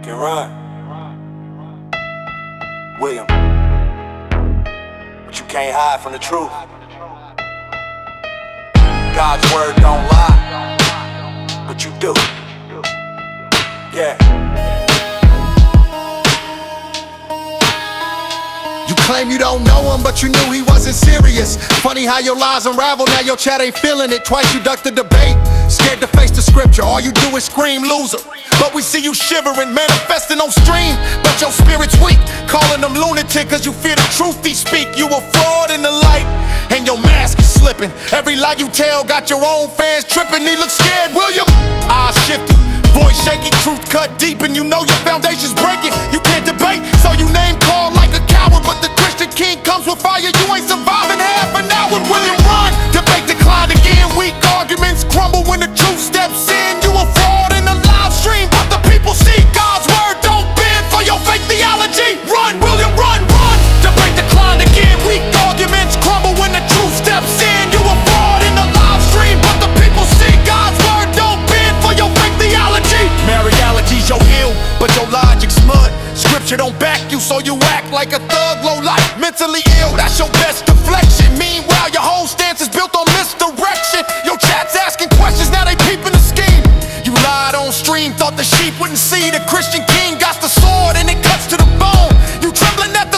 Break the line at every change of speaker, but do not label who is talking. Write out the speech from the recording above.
Can run. William. But you can't hide from the truth. God's word don't lie, but you do. Yeah.
You claim you don't know him, but you knew he wasn't serious. Funny how your lies unravel, now your chat ain't feeling it. Twice you ducked the debate, scared to face the scripture. All you do is scream loser. But we see you shivering, manifesting on stream, but your spirit's weak. Calling them lunatic cause you fear the truth he speak. You a fraud in the light, and your mask is slipping. Every lie you tell got your own fans tripping. He looks scared, William. Eyes shifting, voice shaky, truth cut deep, and you know your foundation's breaking. You can't debate, so you name call like a coward. But the Christian king comes with fire, you ain't surviving half an hour. William, run. Debate decline again, weak arguments crumble when the truth steps in. You a fraud in the live stream, but the people see God's word don't bend for your fake theology. Run, William, run, run. Debate decline again, weak arguments crumble when the truth steps in. You a fraud in the live stream, but the people see God's word don't bend for your fake theology. Reality's your heel, but your logic's mud. Scripture don't back you, so you act like a thug, low life, mentally ill. That's your best deflection. Meanwhile, your whole stance is built on misdirection. Your chat's asking questions, now they peeping the scheme. You lied on stream, thought the sheep wouldn't see. The Christian king got the sword and it cuts to the bone. You trembling at